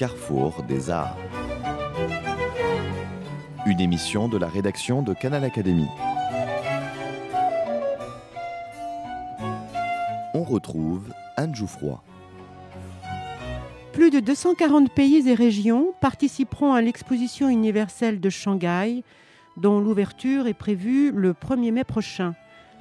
carrefour des arts. Une émission de la rédaction de Canal Académie. On retrouve Anne Jouffroy. Plus de 240 pays et régions participeront à l'exposition universelle de Shanghai, dont l'ouverture est prévue le 1er mai prochain.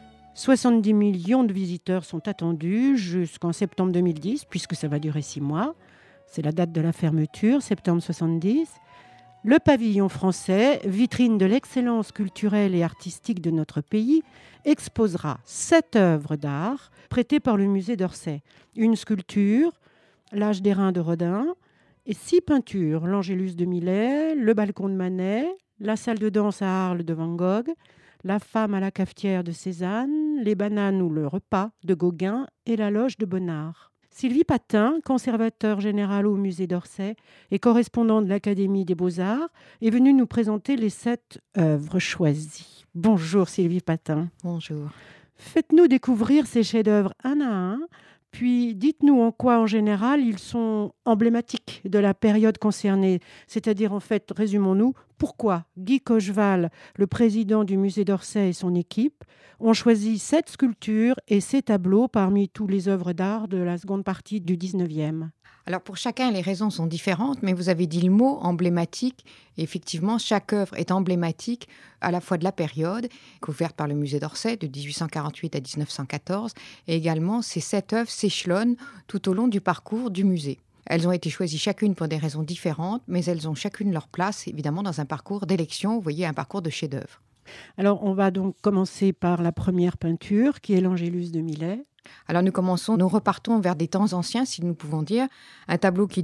70 millions de visiteurs sont attendus jusqu'en septembre 2010, puisque ça va durer 6 mois. C'est la date de la fermeture, septembre 70. Le pavillon français, vitrine de l'excellence culturelle et artistique de notre pays, exposera 7 œuvres d'art prêtées par le musée d'Orsay. Une sculpture, L'âge d'airain de Rodin, et 6 peintures, l'Angélus de Millet, le balcon de Manet, la salle de danse à Arles de Van Gogh, la femme à la cafetière de Cézanne, les bananes ou le repas de Gauguin et la loge de Bonnard. Sylvie Patin, conservateur général au musée d'Orsay et correspondant de l'Académie des Beaux-Arts, est venue nous présenter les 7 œuvres choisies. Bonjour Sylvie Patin. Bonjour. Faites-nous découvrir ces chefs-d'œuvre un à un, puis dites-nous en quoi en général ils sont emblématiques de la période concernée. C'est-à-dire, en fait, résumons-nous, pourquoi Guy Cocheval, le président du musée d'Orsay et son équipe, ont choisi 7 sculptures et ces tableaux parmi toutes les œuvres d'art de la seconde partie du 19e. Alors pour chacun, les raisons sont différentes, mais vous avez dit le mot emblématique. Et effectivement, chaque œuvre est emblématique à la fois de la période, couverte par le musée d'Orsay de 1848 à 1914, et également ces 7 œuvres s'échelonnent tout au long du parcours du musée. Elles ont été choisies chacune pour des raisons différentes, mais elles ont chacune leur place, évidemment, dans un parcours d'élection, vous voyez, un parcours de chef-d'œuvre. Alors, on va donc commencer par la première peinture, qui est l'Angélus de Millet. Alors nous repartons vers des temps anciens, si nous pouvons dire, un tableau qui est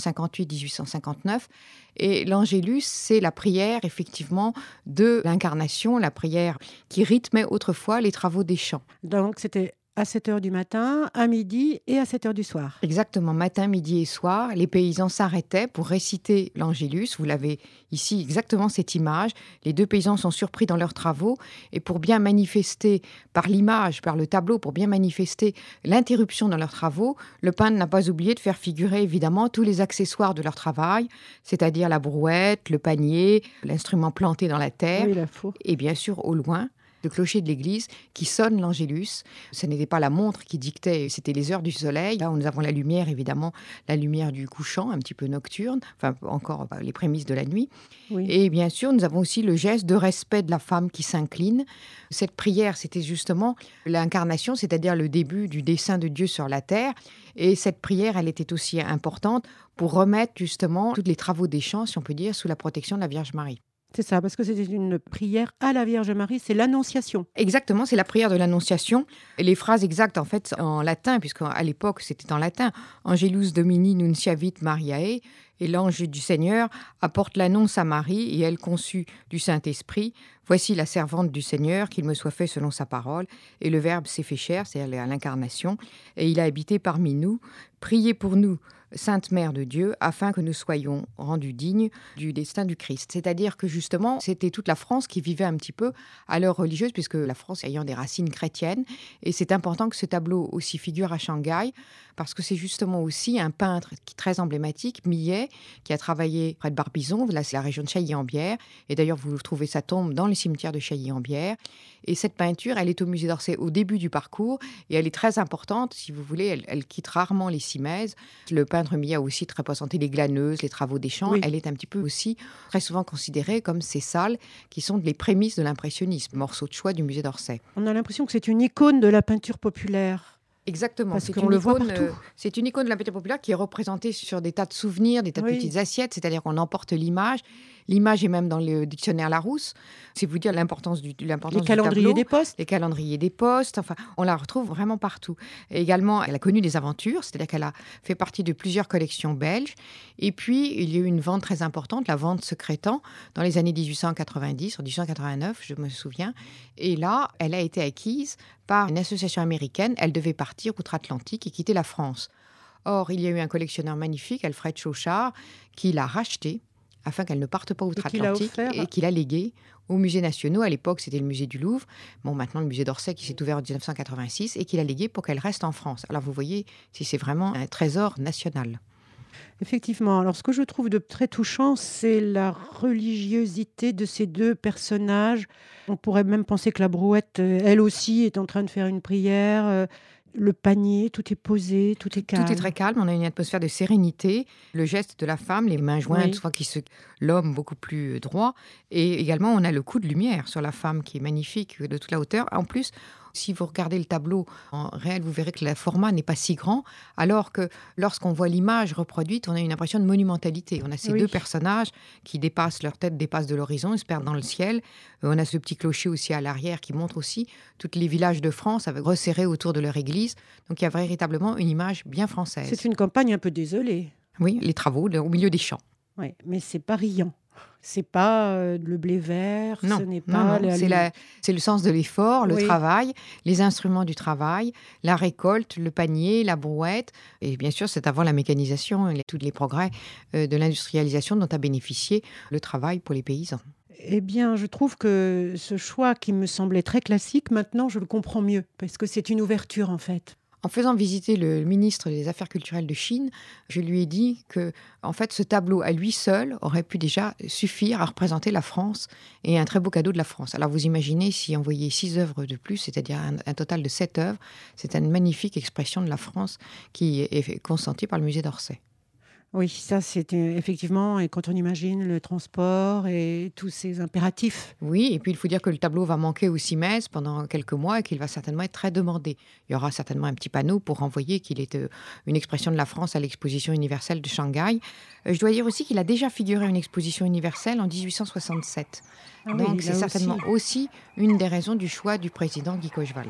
1858-1859, et l'Angélus, c'est la prière, effectivement, de l'incarnation, la prière qui rythmait autrefois les travaux des champs. Donc, c'était à 7h du matin, à midi et à 7h du soir. Exactement, matin, midi et soir, les paysans s'arrêtaient pour réciter l'Angélus. Vous l'avez ici, exactement cette image. Les 2 paysans sont surpris dans leurs travaux et pour bien manifester par l'image, par le tableau, pour bien manifester l'interruption dans leurs travaux, le peintre n'a pas oublié de faire figurer évidemment tous les accessoires de leur travail, c'est-à-dire la brouette, le panier, l'instrument planté dans la terre, oui, la faux. Et bien sûr au loin, le clocher de l'église qui sonne l'Angélus. Ce n'était pas la montre qui dictait, c'était les heures du soleil. Là où nous avons la lumière, évidemment, la lumière du couchant, un petit peu nocturne, enfin encore les prémices de la nuit. Oui. Et bien sûr, nous avons aussi le geste de respect de la femme qui s'incline. Cette prière, c'était justement l'incarnation, c'est-à-dire le début du dessein de Dieu sur la terre. Et cette prière, elle était aussi importante pour remettre justement tous les travaux des champs, si on peut dire, sous la protection de la Vierge Marie. C'est ça, parce que c'était une prière à la Vierge Marie, c'est l'Annonciation. Exactement, c'est la prière de l'Annonciation. Et les phrases exactes, en fait, en latin, puisqu'à l'époque, c'était en latin. « Angelus Domini nunciavit Mariae » et l'ange du Seigneur apporte l'annonce à Marie et elle conçut du Saint-Esprit. Voici la servante du Seigneur, qu'il me soit fait selon sa parole. Et le Verbe s'est fait chair, c'est-à-dire l'incarnation, et il a habité parmi nous. Priez pour nous, Sainte Mère de Dieu, afin que nous soyons rendus dignes du destin du Christ. C'est-à-dire que justement, c'était toute la France qui vivait un petit peu à l'heure religieuse, puisque la France ayant des racines chrétiennes. Et c'est important que ce tableau aussi figure à Shanghai, parce que c'est justement aussi un peintre très emblématique, Millet, qui a travaillé près de Barbizon, là c'est la région de Chailly-en-Bière, et d'ailleurs vous trouvez sa tombe dans le cimetière de Chailly-en-Bière. Et cette peinture, elle est au musée d'Orsay au début du parcours, et elle est très importante, si vous voulez, elle quitte rarement les Simèzes. Le peintre Millet a aussi représenté les glaneuses, les travaux des champs, oui. Elle est un petit peu aussi très souvent considérée comme ces salles qui sont les prémices de l'impressionnisme, morceau de choix du musée d'Orsay. On a l'impression que c'est une icône de la peinture populaire. Exactement, parce qu'on le voit partout. C'est une icône de la peinture populaire qui est représentée sur des tas de souvenirs, des tas de petites assiettes, c'est-à-dire qu'on emporte l'image. L'image est même dans le dictionnaire Larousse. C'est vous dire l'importance du tableau. Les calendriers des postes. Les calendriers des postes, enfin, on la retrouve vraiment partout. Et également, elle a connu des aventures, c'est-à-dire qu'elle a fait partie de plusieurs collections belges. Et puis, il y a eu une vente très importante, la vente Secrétan, dans les années 1890, en 1889, je me souviens. Et là, elle a été acquise par une association américaine. Elle devait partir outre-Atlantique et quitter la France. Or, il y a eu un magnifique, Alfred Chauchard, qui l'a rachetée afin qu'elle ne parte pas outre-Atlantique et qu'il a légué aux musées nationaux. À l'époque, c'était le musée du Louvre. Bon, maintenant, le musée d'Orsay qui s'est ouvert en 1986 et qu'il a légué pour qu'elle reste en France. Alors, vous voyez, c'est vraiment un trésor national. Effectivement. Alors, ce que je trouve de très touchant, c'est la religiosité de ces deux personnages. On pourrait même penser que la Brouette, elle aussi, est en train de faire une prière. Le panier, tout est posé, tout est calme. Tout est très calme, on a une atmosphère de sérénité. Le geste de la femme, les mains jointes, Oui. l'homme beaucoup plus droit. Et également, on a le coup de lumière sur la femme qui est magnifique de toute la hauteur. En plus, si vous regardez le tableau en réel, vous verrez que le format n'est pas si grand, alors que lorsqu'on voit l'image reproduite, on a une impression de monumentalité. On a ces Oui. deux personnages qui dépassent, leur tête dépasse de l'horizon, ils se perdent dans le ciel. On a ce petit clocher aussi à l'arrière qui montre aussi tous les villages de France avec resserrés autour de leur église. Donc il y a véritablement une image bien française. C'est une campagne un peu désolée. Oui, les travaux au milieu des champs. Oui, mais c'est pas riant. C'est pas le blé vert, Non, ce n'est pas... non, c'est le sens de l'effort, le travail, les instruments du travail, la récolte, le panier, la brouette. Et bien sûr, c'est avant la mécanisation et tous les progrès de l'industrialisation dont a bénéficié le travail pour les paysans. Eh bien, je trouve que ce choix qui me semblait très classique, maintenant, je le comprends mieux, parce que c'est une ouverture, en fait. En faisant visiter le ministre des Affaires culturelles de Chine, je lui ai dit que, en fait, ce tableau à lui seul aurait pu déjà suffire à représenter la France et un très beau cadeau de la France. Alors vous imaginez si on voyait 6 œuvres de plus, c'est-à-dire un total de 7 œuvres, c'est une magnifique expression de la France qui est consentie par le musée d'Orsay. Oui, ça, c'est effectivement, et quand on imagine le transport et tous ces impératifs. Oui, et puis il faut dire que le tableau va manquer au CIMES pendant quelques mois et qu'il va certainement être très demandé. Il y aura certainement un petit panneau pour renvoyer qu'il est une expression de la France à l'exposition universelle de Shanghai. Je dois dire aussi qu'il a déjà figuré à une exposition universelle en 1867. Ah Donc oui, c'est là certainement aussi une des raisons du choix du président Guy Cocheval.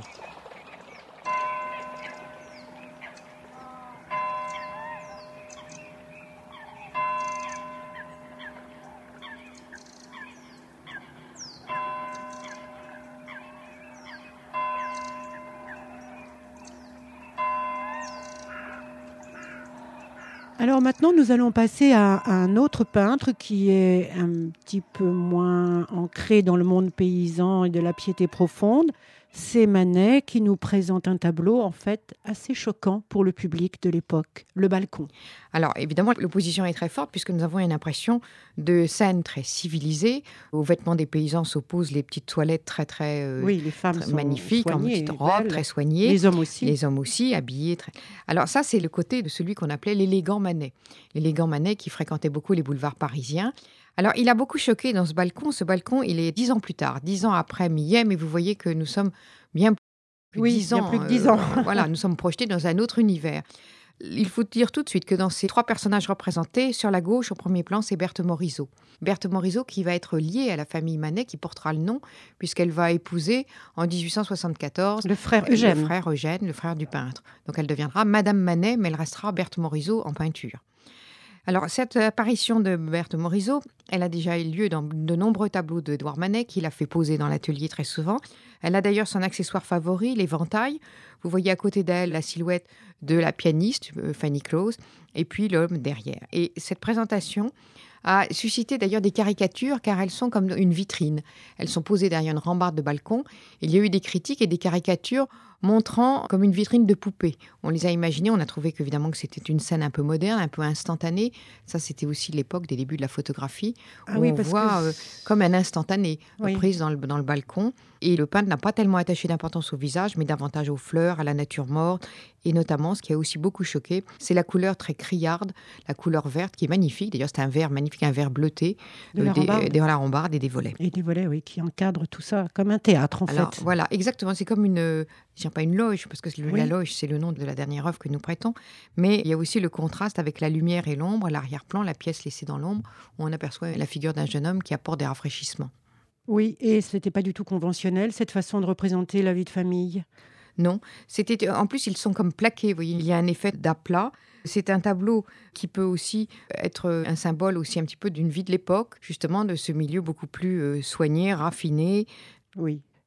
Alors maintenant, nous allons passer à un autre peintre qui est un petit peu moins ancré dans le monde paysan et de la piété profonde. C'est Manet qui nous présente un tableau en fait assez choquant pour le public de l'époque, Le Balcon. Alors évidemment, l'opposition est très forte puisque nous avons une impression de scène très civilisée. Aux vêtements des paysans s'opposent les petites toilettes oui, les femmes sont magnifiques, en soignées, petites robes, belles. très soignées. Les hommes aussi. Les hommes aussi, habillés. Alors ça, c'est le côté de celui qu'on appelait l'élégant Manet. L'élégant Manet qui fréquentait beaucoup les boulevards parisiens. Alors, il a beaucoup choqué dans ce balcon. Ce balcon, il est 10 ans plus tard, 10 ans après Millet, mais vous voyez que nous sommes bien plus de 10 ans. Bien plus que 10 ans. Voilà, nous sommes projetés dans un autre univers. Il faut dire tout de suite que dans ces 3 personnages représentés, sur la gauche, au premier plan, c'est Berthe Morisot. Berthe Morisot qui va être liée à la famille Manet, qui portera le nom, puisqu'elle va épouser en 1874 le frère Eugène. Le frère du peintre. Donc elle deviendra Madame Manet, mais elle restera Berthe Morisot en peinture. Alors, cette apparition de Berthe Morisot, elle a déjà eu lieu dans de nombreux tableaux d'Édouard Manet, qu'il a fait poser dans l'atelier très souvent. Elle a d'ailleurs son accessoire favori, l'éventail. Vous voyez à côté d'elle la silhouette de la pianiste, Fanny Close, et puis l'homme derrière. Et cette présentation a suscité d'ailleurs des caricatures, car elles sont comme une vitrine. Elles sont posées derrière une rambarde de balcon. Il y a eu des critiques et des caricatures montrant comme une vitrine de poupée. On les a imaginées, on a trouvé qu'évidemment que c'était une scène un peu moderne, un peu instantanée. Ça, c'était aussi l'époque des débuts de la photographie, où on voit comme un instantané prise dans le balcon. Et le peintre n'a pas tellement attaché d'importance au visage, mais davantage aux fleurs, à la nature morte. Et notamment, ce qui a aussi beaucoup choqué, c'est la couleur très criarde, la couleur verte, qui est magnifique. D'ailleurs, c'est un vert magnifique, un vert bleuté, de la rambarde et des volets. Et des volets, oui, qui encadrent tout ça comme un théâtre, en fait. Voilà, exactement. C'est comme je dirais pas une loge, parce que la loge, c'est le nom de la dernière œuvre que nous prêtons. Mais il y a aussi le contraste avec la lumière et l'ombre, l'arrière-plan, la pièce laissée dans l'ombre, où on aperçoit la figure d'un jeune homme qui apporte des rafraîchissements. Oui, et ce n'était pas du tout conventionnel, cette façon de représenter la vie de famille. Non, en plus, ils sont comme plaqués. Vous voyez, il y a un effet d'aplat. C'est un tableau qui peut aussi être un symbole aussi un petit peu d'une vie de l'époque, justement, de ce milieu beaucoup plus soigné, raffiné. Oui.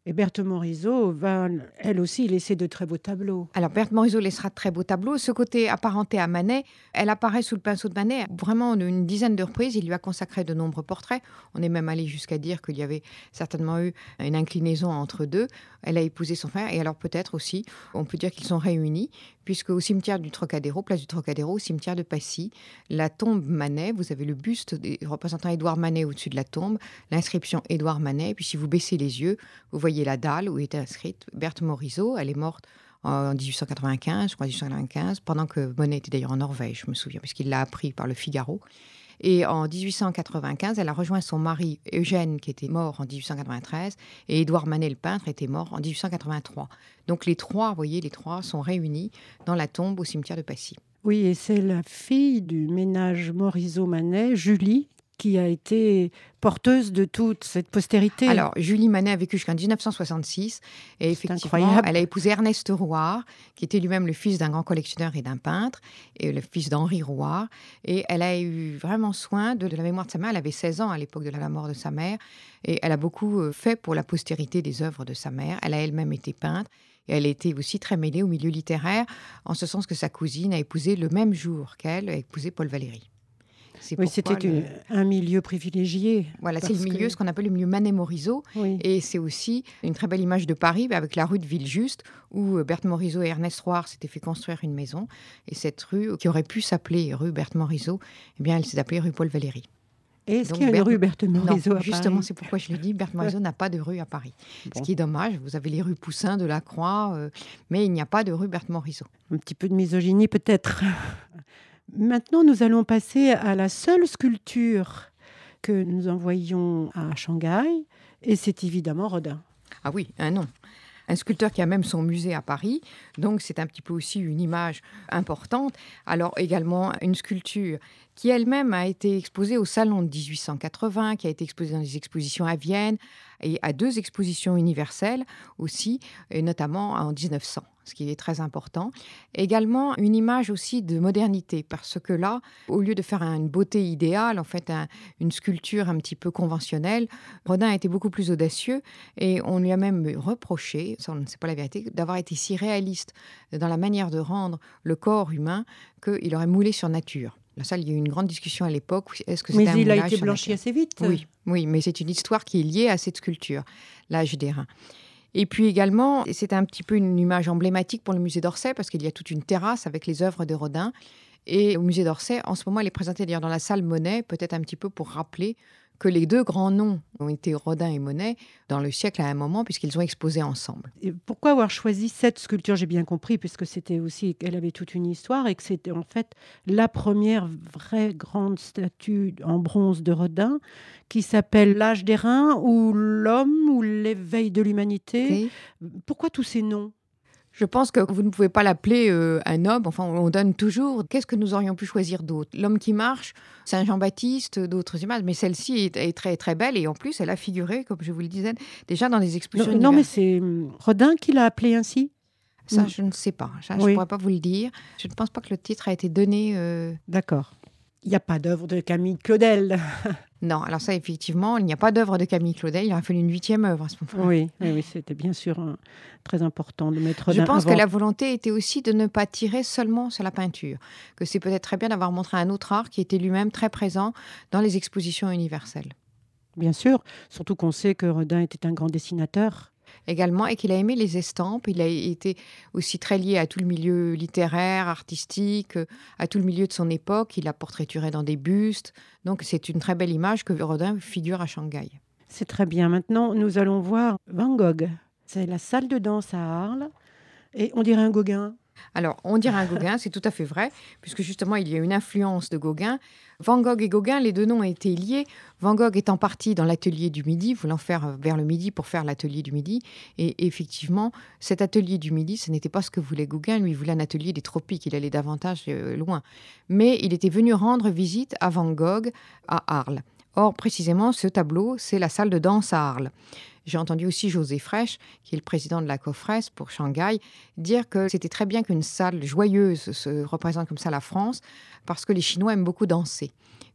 Et Berthe Morisot va, elle aussi, laisser de très beaux tableaux. Alors, Berthe Morisot laissera de très beaux tableaux. Ce côté apparenté à Manet, elle apparaît sous le pinceau de Manet vraiment une dizaine de reprises. Il lui a consacré de nombreux portraits. On est même allé jusqu'à dire qu'il y avait certainement eu une inclinaison entre deux. Elle a épousé son frère. Et alors, peut-être aussi, on peut dire qu'ils sont réunis, puisque au cimetière du Trocadéro, place du Trocadéro, au cimetière de Passy, la tombe Manet, vous avez le buste représentant Édouard Manet au-dessus de la tombe, l'inscription Édouard Manet. Et puis, si vous baissez les yeux, vous voyez la dalle où était inscrite Berthe Morisot. Elle est morte en 1895, je crois 1895, pendant que Monet était d'ailleurs en Norvège, je me souviens, puisqu'il l'a appris par le Figaro. Et en 1895, elle a rejoint son mari Eugène, qui était mort en 1893, et Édouard Manet, le peintre, était mort en 1883. Donc les trois, vous voyez, les trois sont réunis dans la tombe au cimetière de Passy. Oui, et c'est la fille du ménage Morisot-Manet, Julie, qui a été porteuse de toute cette postérité. Alors, Julie Manet a vécu jusqu'en 1966 et effectivement, elle a épousé Ernest Rouard, qui était lui-même le fils d'un grand collectionneur et d'un peintre, et le fils d'Henri Rouard. Et elle a eu vraiment soin de la mémoire de sa mère. Elle avait 16 ans à l'époque de la mort de sa mère et elle a beaucoup fait pour la postérité des œuvres de sa mère. Elle a elle-même été peintre. Et elle était aussi très mêlée au milieu littéraire, en ce sens que sa cousine a épousé le même jour qu'elle, a épousé Paul Valéry. Oui, c'était un milieu privilégié. Voilà, c'est le milieu, ce qu'on appelle le milieu Manet-Morisot. Oui. Et c'est aussi une très belle image de Paris, avec la rue de Villejuste, où Berthe Morisot et Ernest Rouard s'étaient fait construire une maison. Et cette rue, qui aurait pu s'appeler rue Berthe Morisot, eh bien, elle s'est appelée rue Paul Valéry. Et est-ce qu'il y a une rue Berthe Morisot à Paris ? Justement, c'est pourquoi je l'ai dit, Berthe Morisot n'a pas de rue à Paris. Bon. Ce qui est dommage, vous avez les rues Poussin, de la Croix, mais il n'y a pas de rue Berthe Morisot. Un petit peu de misogynie peut-être. Maintenant, nous allons passer à la seule sculpture que nous envoyons à Shanghai, et c'est évidemment Rodin. Ah oui, un nom. Un sculpteur qui a même son musée à Paris, donc c'est un petit peu aussi une image importante. Alors également une sculpture qui elle-même a été exposée au Salon de 1880, qui a été exposée dans des expositions à Vienne et à 2 expositions universelles aussi, et notamment en 1900, ce qui est très important. Également une image aussi de modernité, parce que là, au lieu de faire une beauté idéale, en fait une sculpture un petit peu conventionnelle, Rodin a été beaucoup plus audacieux et on lui a même reproché, ça on ne sait pas la vérité, d'avoir été si réaliste dans la manière de rendre le corps humain qu'il aurait moulé sur nature. Là, ça, il y a eu une grande discussion à l'époque. Est-ce que c'était mais il a été blanchi assez vite. Oui, mais c'est une histoire qui est liée à cette sculpture, l'âge des reins. Et puis également, c'est un petit peu une image emblématique pour le musée d'Orsay, parce qu'il y a toute une terrasse avec les œuvres de Rodin. Et au musée d'Orsay, en ce moment, elle est présentée d'ailleurs dans la salle Monet, peut-être un petit peu pour rappeler que les 2 grands noms ont été Rodin et Monet dans le siècle à un moment, puisqu'ils ont exposé ensemble. Et pourquoi avoir choisi cette sculpture ? J'ai bien compris, puisque c'était aussi qu'elle avait toute une histoire et que c'était en fait la première vraie grande statue en bronze de Rodin qui s'appelle L'âge des reins ou L'homme ou l'éveil de l'humanité. Pourquoi tous ces noms ? Je pense que vous ne pouvez pas l'appeler un homme. Enfin, on donne toujours. Qu'est-ce que nous aurions pu choisir d'autre ? L'homme qui marche, Saint Jean-Baptiste, d'autres images. Mais celle-ci est très, très belle. Et en plus, elle a figuré, comme je vous le disais, déjà dans les expositions. Non, mais c'est Rodin qui l'a appelée ainsi ? Ça, je ne sais pas. Ça, je ne pourrais pas vous le dire. Je ne pense pas que le titre a été donné. D'accord. Il n'y a pas d'œuvre de Camille Claudel. Non, alors ça, effectivement, il n'y a pas d'œuvre de Camille Claudel. Il aurait fallu une 8e œuvre à ce moment-là. Oui, c'était bien sûr très important de mettre Je pense que la volonté était aussi de ne pas tirer seulement sur la peinture, que c'est peut-être très bien d'avoir montré un autre art qui était lui-même très présent dans les expositions universelles. Bien sûr, surtout qu'on sait que Rodin était un grand dessinateur. Également, et qu'il a aimé les estampes. Il a été aussi très lié à tout le milieu littéraire, artistique, à tout le milieu de son époque. Il a portraituré dans des bustes. Donc, c'est une très belle image que Rodin figure à Shanghai. C'est très bien. Maintenant, nous allons voir Van Gogh. C'est la salle de danse à Arles. Et on dirait un Gauguin. Alors, on dirait un Gauguin, c'est tout à fait vrai, puisque justement, il y a une influence de Gauguin. Van Gogh et Gauguin, les 2 noms étaient liés. Van Gogh étant parti dans l'atelier du Midi, voulant faire vers le Midi pour faire l'atelier du Midi. Et effectivement, cet atelier du Midi, ce n'était pas ce que voulait Gauguin. Lui, il voulait un atelier des tropiques, il allait davantage loin. Mais il était venu rendre visite à Van Gogh à Arles. Or, précisément, ce tableau, c'est la salle de danse à Arles. J'ai entendu aussi José Frêche, qui est le président de la COFRES pour Shanghai, dire que c'était très bien qu'une salle joyeuse se représente comme ça la France, parce que les Chinois aiment beaucoup danser.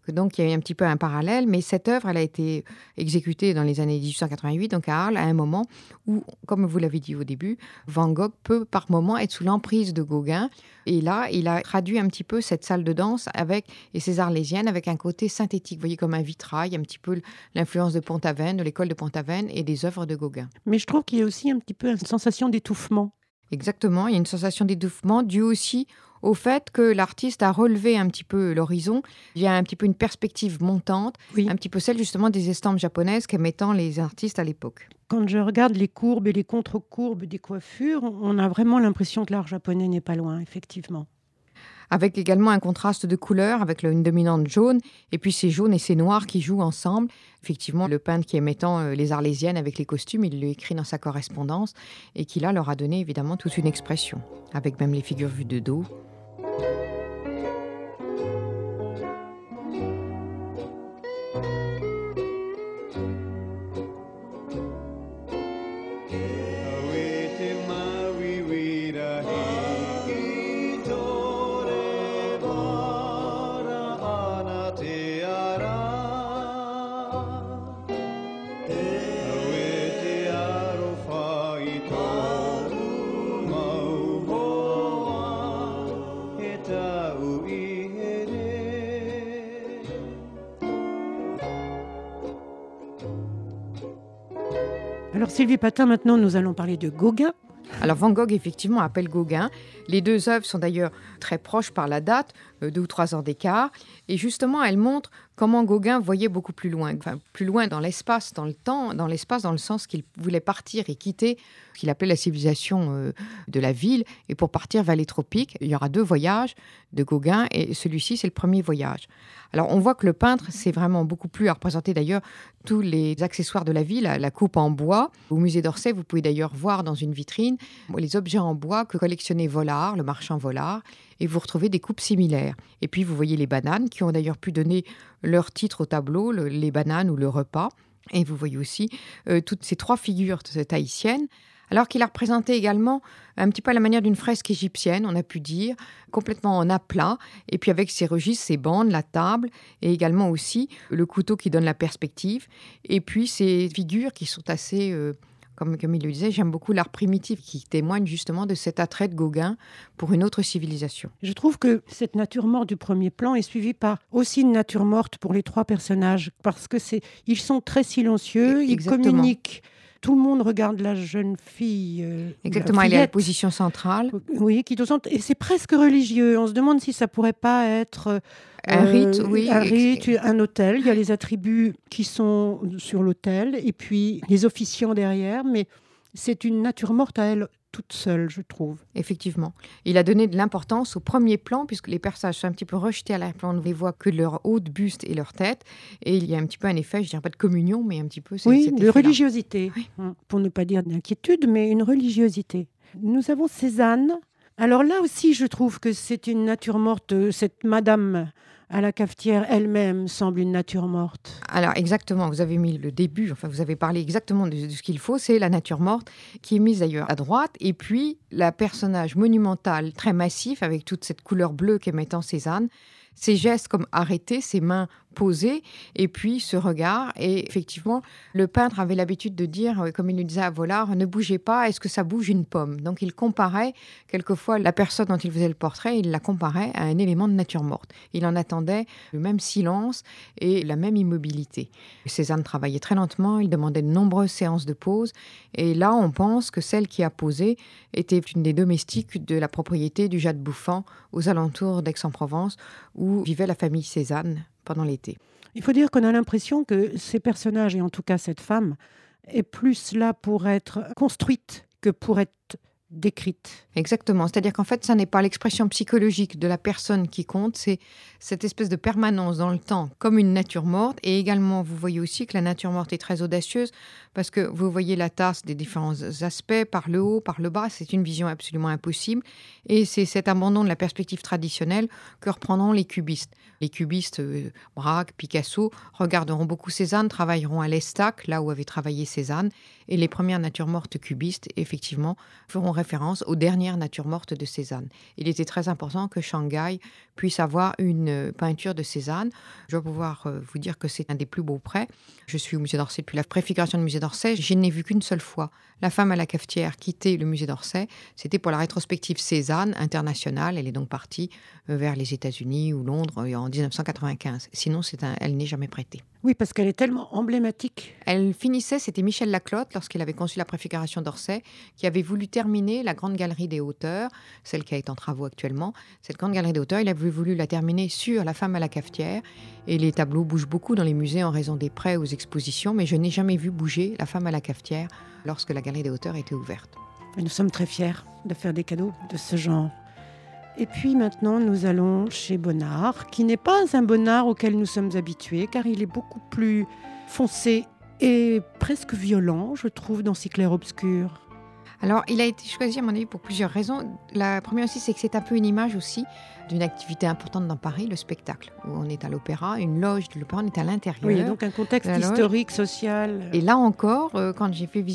Donc, il y a eu un petit peu un parallèle, mais cette œuvre, elle a été exécutée dans les années 1888, donc à Arles, à un moment où, comme vous l'avez dit au début, Van Gogh peut par moment être sous l'emprise de Gauguin. Et là, il a traduit un petit peu cette salle de danse et ces arlésiennes avec un côté synthétique, vous voyez, comme un vitrail, un petit peu l'influence de Pont-Aven, de l'école de Pont-Aven et des œuvres de Gauguin. Mais je trouve qu'il y a aussi un petit peu une sensation d'étouffement. Exactement, il y a une sensation d'étouffement due aussi au fait que l'artiste a relevé un petit peu l'horizon. Il y a un petit peu une perspective montante, un petit peu celle justement des estampes japonaises qu'émettant les artistes à l'époque. Quand je regarde les courbes et les contre-courbes des coiffures, on a vraiment l'impression que l'art japonais n'est pas loin, effectivement. Avec également un contraste de couleurs, avec une dominante jaune, et puis ces jaunes et ces noirs qui jouent ensemble. Effectivement, le peintre qui émettant les arlésiennes avec les costumes, il l'a écrit dans sa correspondance, et qui là leur a donné évidemment toute une expression, avec même les figures vues de dos. Alors Sylvie Patin, maintenant nous allons parler de Gauguin. Alors Van Gogh, effectivement, appelle Gauguin. Les deux œuvres sont d'ailleurs très proches par la date, 2 ou 3 ans d'écart. Et justement, elles montrent comment Gauguin voyait beaucoup plus loin. Enfin, plus loin dans l'espace, dans le temps, dans l'espace, dans le sens qu'il voulait partir et quitter ce qu'il appelait la civilisation de la ville. Et pour partir vers les tropiques, il y aura 2 voyages de Gauguin. Et celui-ci, c'est le premier voyage. Alors, on voit que le peintre, c'est vraiment beaucoup plus à représenter d'ailleurs tous les accessoires de la ville, la coupe en bois. Au musée d'Orsay, vous pouvez d'ailleurs voir dans une vitrine les objets en bois que collectionnait Vollard, le marchand Vollard, et vous retrouvez des coupes similaires. Et puis, vous voyez les bananes qui ont d'ailleurs pu donner leur titre au tableau, les bananes ou le repas. Et vous voyez aussi toutes ces 3 figures tahitiennes. Alors qu'il a représenté également un petit peu à la manière d'une fresque égyptienne, on a pu dire, complètement en aplat, et puis avec ses registres, ses bandes, la table, et également aussi le couteau qui donne la perspective, et puis ces figures qui sont assez, comme il le disait, j'aime beaucoup l'art primitif, qui témoigne justement de cet attrait de Gauguin pour une autre civilisation. Je trouve que cette nature morte du premier plan est suivie par aussi une nature morte pour les 3 personnages, parce que ils sont très silencieux, ils communiquent. Tout le monde regarde la jeune fille. Exactement, elle est à la position centrale. Oui, et c'est presque religieux. On se demande si ça pourrait pas être un rite, oui. Un rite, un autel. Il y a les attributs qui sont sur l'autel et puis les officiants derrière, mais c'est une nature morte à elle toute seule, je trouve. Effectivement. Il a donné de l'importance au premier plan, puisque les personnages sont un petit peu rejetés à l'arrière-plan. On ne les voit que leur haut de buste et leur tête. Et il y a un petit peu un effet, je dirais pas de communion, mais un petit peu... de religiosité. Oui. Pour ne pas dire d'inquiétude, mais une religiosité. Nous avons Cézanne. Alors là aussi, je trouve que c'est une nature morte. Cette madame à la cafetière elle-même semble une nature morte. Alors exactement, vous avez mis le début, enfin vous avez parlé exactement de ce qu'il faut, c'est la nature morte qui est mise d'ailleurs à droite, et puis la personnage monumentale, très massif, avec toute cette couleur bleue qu'émettant Cézanne, ses gestes comme arrêtés, ses mains posées, et puis ce regard. Et effectivement, le peintre avait l'habitude de dire, comme il le disait à Vollard, ne bougez pas, est-ce que ça bouge une pomme? Donc il comparait quelquefois la personne dont il faisait le portrait, il la comparait à un élément de nature morte. Il en attendait le même silence et la même immobilité. Cézanne travaillait très lentement, il demandait de nombreuses séances de pause, et là on pense que celle qui a posé était une des domestiques de la propriété du Jade Bouffant aux alentours d'Aix-en-Provence, où vivait la famille Cézanne pendant l'été. Il faut dire qu'on a l'impression que ces personnages, et en tout cas cette femme, est plus là pour être construite que pour être décrite. Exactement, c'est-à-dire qu'en fait, ça n'est pas l'expression psychologique de la personne qui compte, c'est cette espèce de permanence dans le temps, comme une nature morte. Et également, vous voyez aussi que la nature morte est très audacieuse, parce que vous voyez la tasse des différents aspects, par le haut, par le bas, c'est une vision absolument impossible. Et c'est cet abandon de la perspective traditionnelle que reprendront les cubistes. Les cubistes, Braque, Picasso, regarderont beaucoup Cézanne, travailleront à l'Estac, là où avait travaillé Cézanne, et les premières natures mortes cubistes, effectivement, feront référence aux dernières natures mortes de Cézanne. Il était très important que Shanghai puisse avoir une peinture de Cézanne. Je dois pouvoir vous dire que c'est un des plus beaux prêts. Je suis au musée d'Orsay depuis la préfiguration du musée d'Orsay. Je n'ai vu qu'une seule fois la femme à la cafetière quitter le musée d'Orsay. C'était pour la rétrospective Cézanne internationale. Elle est donc partie vers les États-Unis ou Londres en 1995. Sinon, elle n'est jamais prêtée. Oui, parce qu'elle est tellement emblématique. Elle finissait, c'était Michel Laclotte, lorsqu'il avait conçu la préfiguration d'Orsay, qui avait voulu terminer la Grande Galerie des Hauteurs, celle qui est en travaux actuellement. Cette Grande Galerie des Hauteurs, il avait voulu la terminer sur la femme à la cafetière. Et les tableaux bougent beaucoup dans les musées en raison des prêts aux expositions, mais je n'ai jamais vu bouger la femme à la cafetière lorsque la Galerie des Hauteurs était ouverte. Et nous sommes très fiers de faire des cadeaux de ce genre. Et puis maintenant, nous allons chez Bonnard, qui n'est pas un Bonnard auquel nous sommes habitués, car il est beaucoup plus foncé et presque violent, je trouve, dans ses clairs-obscurs. Alors, il a été choisi, à mon avis, pour plusieurs raisons. La première aussi, c'est que c'est un peu une image aussi d'une activité importante dans Paris, le spectacle. Où on est à l'opéra, une loge de l'opéra, on est à l'intérieur. Oui, donc un contexte historique, social. Et là encore, quand j'ai fait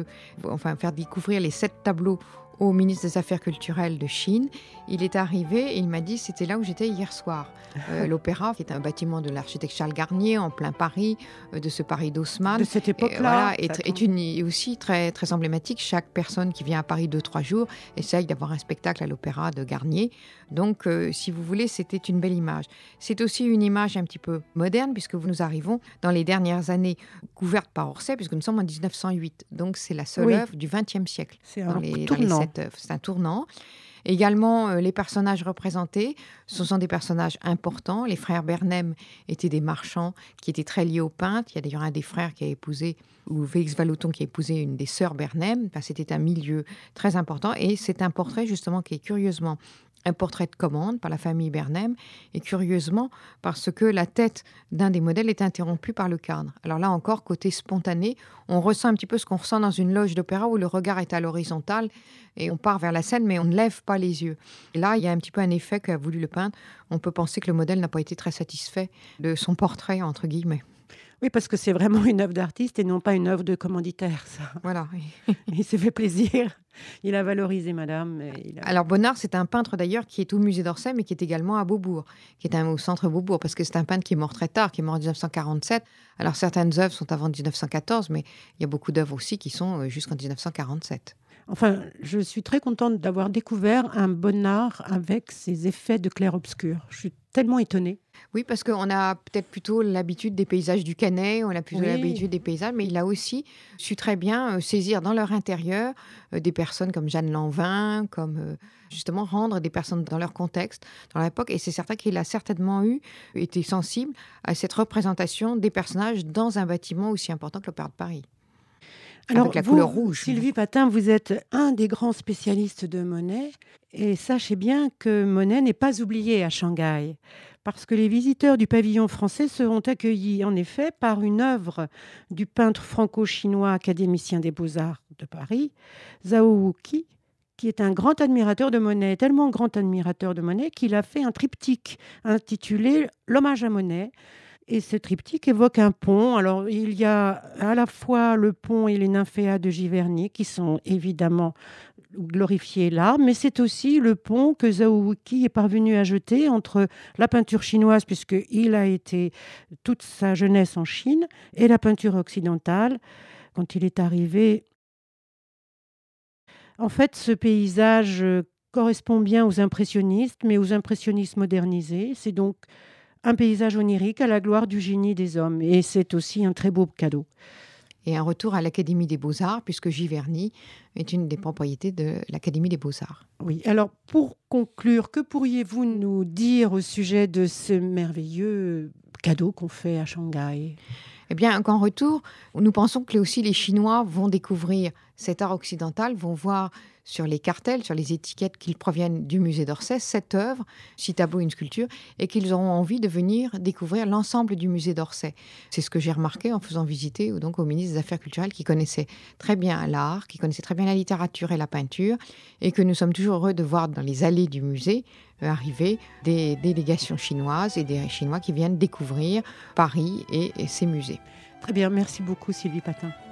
faire découvrir les 7 tableaux au ministre des Affaires culturelles de Chine, il est arrivé et il m'a dit c'était là où j'étais hier soir. L'Opéra, qui est un bâtiment de l'architecte Charles Garnier en plein Paris, de ce Paris d'Haussmann. De cette époque-là. Est aussi très, très emblématique. Chaque personne qui vient à Paris 2-3 jours essaye d'avoir un spectacle à l'Opéra de Garnier. Donc, si vous voulez, c'était une belle image. C'est aussi une image un petit peu moderne, puisque nous arrivons dans les dernières années couvertes par Orsay, puisque nous sommes en 1908. Donc, c'est la seule œuvre du XXe siècle. C'est un tournant. C'est un tournant. Également, les personnages représentés, ce sont des personnages importants. Les frères Bernheim étaient des marchands qui étaient très liés aux peintres. Il y a d'ailleurs un des frères qui a épousé, ou Félix Vallotton, qui a épousé une des sœurs Bernheim. Enfin, c'était un milieu très important. Et c'est un portrait, justement, qui est curieusement un portrait de commande par la famille Bernheim, et curieusement, parce que la tête d'un des modèles est interrompue par le cadre. Alors là encore, côté spontané, on ressent un petit peu ce qu'on ressent dans une loge d'opéra où le regard est à l'horizontale et on part vers la scène, mais on ne lève pas les yeux. Et là, il y a un petit peu un effet qu'a voulu le peintre. On peut penser que le modèle n'a pas été très satisfait de son portrait, entre guillemets. Oui, parce que c'est vraiment une œuvre d'artiste et non pas une œuvre de commanditaire, ça. Voilà. Il s'est fait plaisir. Il a valorisé madame. Alors Bonnard, c'est un peintre d'ailleurs qui est au musée d'Orsay, mais qui est également à Beaubourg, qui est au centre Beaubourg, parce que c'est un peintre qui est mort très tard, qui est mort en 1947. Alors certaines œuvres sont avant 1914, mais il y a beaucoup d'œuvres aussi qui sont jusqu'en 1947. Enfin, je suis très contente d'avoir découvert un Bonnard avec ses effets de clair-obscur. Je suis tellement étonnée. Oui, parce qu'on a peut-être plutôt l'habitude des paysages du Canet, on a plutôt l'habitude des paysages, mais il a aussi su très bien saisir dans leur intérieur des personnes comme Jeanne Lanvin, comme justement rendre des personnes dans leur contexte, dans l'époque. Et c'est certain qu'il a certainement été sensible à cette représentation des personnages dans un bâtiment aussi important que l'Opéra de Paris. Alors, avec la couleur rouge. Sylvie Patin, vous êtes un des grands spécialistes de Monet. Et sachez bien que Monet n'est pas oublié à Shanghai. Parce que les visiteurs du pavillon français seront accueillis, en effet, par une œuvre du peintre franco-chinois académicien des Beaux-Arts de Paris, Zhao Wuqi, qui est un grand admirateur de Monet, tellement grand admirateur de Monet qu'il a fait un triptyque intitulé « L'hommage à Monet ». Et ce triptyque évoque un pont. Alors, il y a à la fois le pont et les nymphéas de Giverny qui sont évidemment glorifiés là, mais c'est aussi le pont que Zhao Wuqi est parvenu à jeter entre la peinture chinoise, puisqu'il a été toute sa jeunesse en Chine, et la peinture occidentale, quand il est arrivé. En fait, ce paysage correspond bien aux impressionnistes, mais aux impressionnistes modernisés. C'est donc un paysage onirique à la gloire du génie des hommes. Et c'est aussi un très beau cadeau. Et un retour à l'Académie des Beaux-Arts, puisque Giverny est une des propriétés de l'Académie des Beaux-Arts. Oui, alors pour conclure, que pourriez-vous nous dire au sujet de ce merveilleux cadeau qu'on fait à Shanghai ? Eh bien, qu'en retour, nous pensons que aussi les Chinois vont découvrir cet art occidental, vont voir sur les cartels, sur les étiquettes qu'ils proviennent du musée d'Orsay, cette œuvre, 6 tableaux, une sculpture, et qu'ils auront envie de venir découvrir l'ensemble du musée d'Orsay. C'est ce que j'ai remarqué en faisant visiter donc, au ministre des Affaires culturelles, qui connaissait très bien l'art, qui connaissait très bien la littérature et la peinture, et que nous sommes toujours heureux de voir dans les allées du musée arriver des délégations chinoises et des Chinois qui viennent découvrir Paris et ses musées. Très bien, merci beaucoup Sylvie Patin.